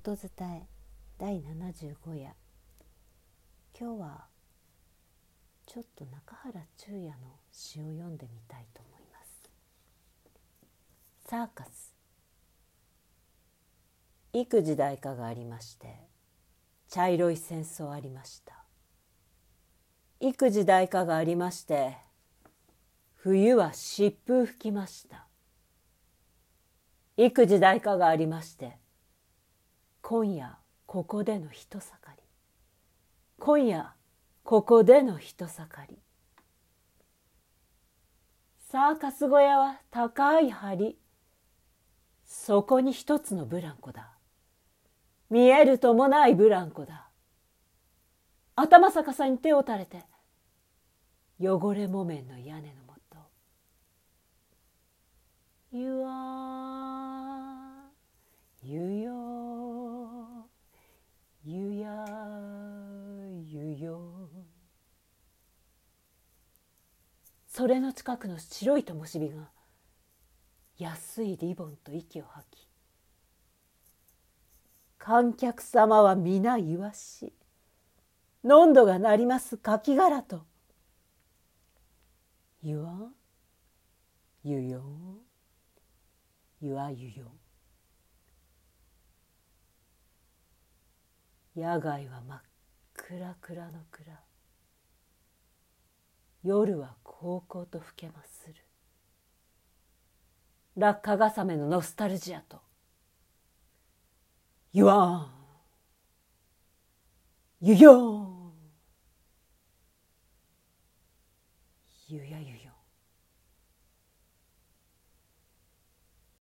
ことづたえ第75夜。今日はちょっと中原中也の詩を読んでみたいと思います。サーカス。幾時代かがありまして、茶色い戦争ありました。幾時代かがありまして、冬は疾風吹きました。幾時代かがありまして、今夜ここでの人盛り。今夜ここでの人盛り。サーカス小屋は高い梁。そこに一つのブランコだ。見えるともないブランコだ。頭逆さに手を垂れて、汚れ木綿の屋根のもと。ゆわゆよゆやゆよ。それの近くの白い灯火が安いリボンと息を吐き、観客様は皆イワシ、のんどが鳴りますカキ殻と、ゆわゆよゆわゆよ。野外は真っ暗暗の暗。夜はこうこうと更けまする。落下がさめのノスタルジアと、ゆわんゆよんゆやゆ